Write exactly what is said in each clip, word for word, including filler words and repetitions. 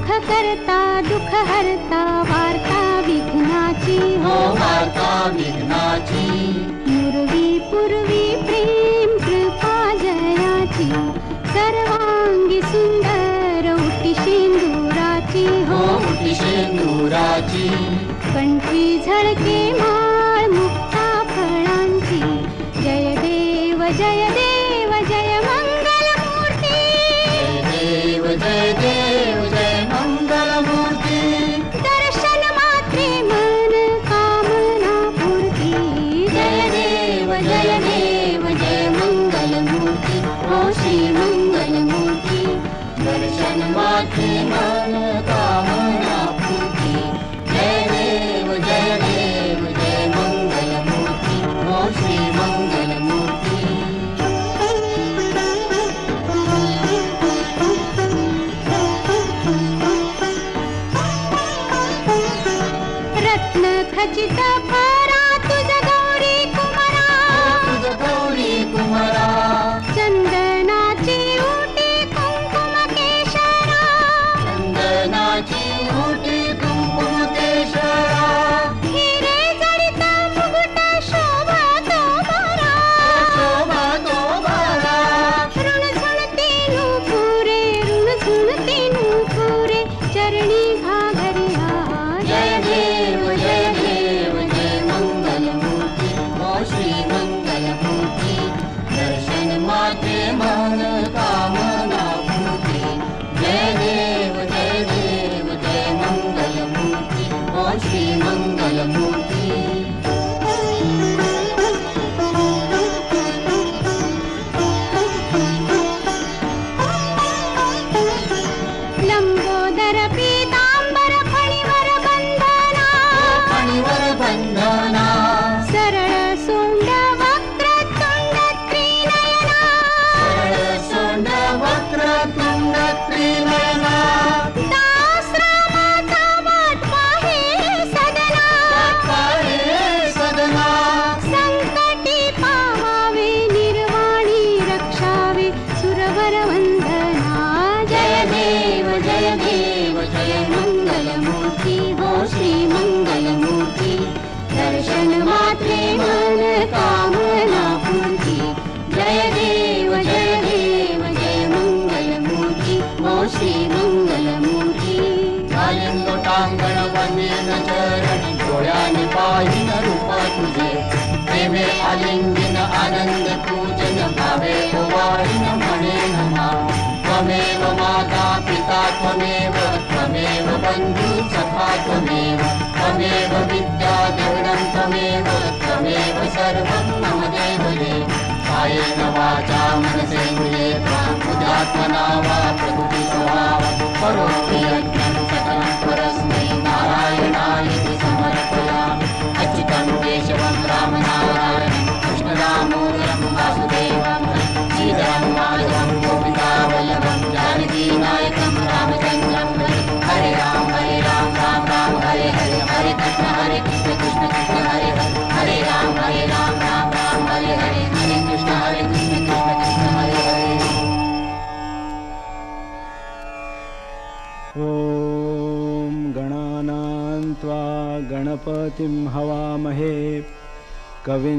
सुख करता दुःख हरता वार्ता विघ्नाची हो वार्ता विघ्नाची पूर्वी पूर्वी प्रेम कृपा जयाची सर्वांगी सुंदर उटी शेंदुराची हो उटी शेंदुराची कंठी झळके माळ मुक्ता फळांची जय देव जय देव जय मंगल मूर्ती जय देव जय देव जय मंगल मूर्ती दर्शन मात्रे मन कामना पूर्ती जय देव जय देव जय मंगल मूर्ती हो श्री मंगल मूर्ती दर्शन मात्रे मन कामना पूर्ती जय देव जय देव जय मंगल मूर्ती हो श्री मंगल मूर्ती रत्न खचित भरा तुझ गौरी कुमारा तुझ गौरी कुमारा चंदनाची उटी कुंकुम केशरा चंदनाची उटी कुंकुम केशरा हिरे जडित मुकुट शोभतो बरा शोभतो बरा ऋण झुणती नुपुरे ऋण झुणती नुपुरे चरणी घागरिया जय देव जय देव जय मंगल मूर्ती हो श्री मंगल मूर्ती दर्शन मात्रे मन कामना पूर्ती जय देव जय देव जय मंगल मूर्ती हो श्री मंगल मूर्ती लंबोदर पीतांबर फणीवर बंधना फणीवर बंधना सरळ सोंड वक्रतुंड त्रिनयना सरळ सोंड वक्रतुंड त्रिनयना दासरामाचा वाट पाहे सदना पाहे सदना संकटी पावावे निर्वाणी रक्षावे सुरवर वंदना जय देव जय देव जय मंगल मूर्ती हो श्री मंगल मूर्ती दर्शन मात्रे मन कामना पूर्ती जय देव जय देव जय मंगल मूर्ती हो श्री मंगल मूर्ती लोटांगण वंदेन चरण डोळ्याने पाहिन रूप तुझे प्रेमे आलिंगन आनंद पूजन भावे ओवाळीन म्हणे नमा त्वमेव माता पिता त्वमेव त्वमेव बंधू सखा त्वमेव त्वमेव विद्या देवनं त्वमेव त्वमेव सर्वं मम देव देव कायेन वाचा मनसेन्द्रिये बुद्ध्यात्मना वा प्रकृति स्वभाव करोमि यज्ञं सकलं परस्मै नारायणाय समर्पयामि अच्युतं केशवं रामनारायणं कृष्णदामोदरं वासुदेवं श्रीधरं माधवं गोपिकावल्लभं जानकीनायकं रामचन्द्रं हरे राम हरे राम राम राम हरे हरे हरे कृष्ण हरे कृष्ण कृष्ण कृष्ण हरे हरे हरे राम हरे राम राम राम हरे हरे हरे कृष्ण हरे कृष्ण कृष्ण कृष्ण हरे हरे ॐ गणानां त्वा गणपतिं हवामहे कविं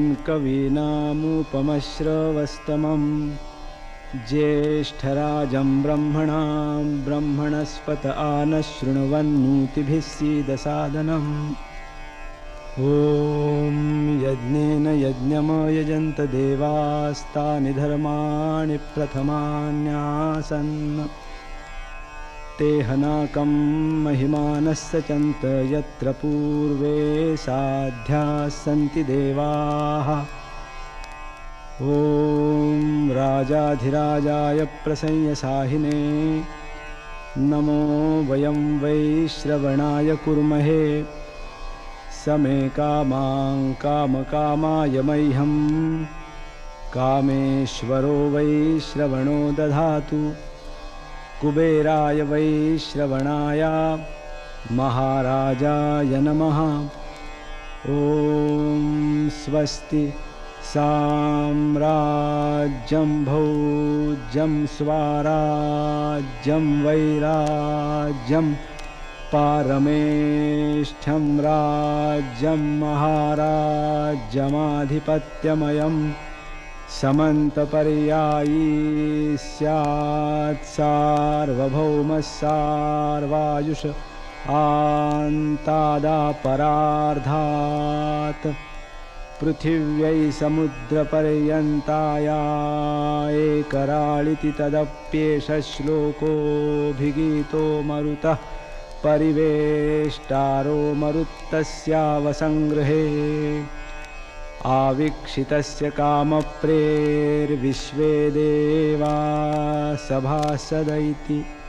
कवीनामुपमश्रवस्तमं ज्येष्ठराजं ब्रह्मणां ब्रह्मणस्पत आनशृण्वन्नोतिभिः सीदसादनम् ॐ यज्ञेन यज्ञमयजन्त देवास्तानि धर्माणि प्रथमान्यासन् ते हनाकं महिमानः सचन्त यत्र पूर्वे साध्याः सन्ति देवाः ॐ राजाधिराजाय प्रसंयसाहिने नमो वयं वैश्रवणाय कुर्महे समे कामां कामकामाय मह्यं कामेश्वरो वैश्रवणो दधातु कुबेराय वैश्रवणाय महाराजाय नमः। ॐ स्वस्ति साम्राज्यं भोज्यं स्वाराज्यं वैराज्यं पारमेष्ठ्यं राज्यं महाराज्यमाधिपत्यमयं समन्तपर्यायी स्यात् सार्वभौमः सार्वायुष आन्तादापरार्धात् पृथिव्यै समुद्रपर्यन्ताया एकराळिति तदप्येष श्लोकोऽभिगीतो मरुतः परिवेष्टारो मरुत्तस्यावसंगृहे आवीक्षितस्य कामप्रेर्विश्वे देवा सभासद इति।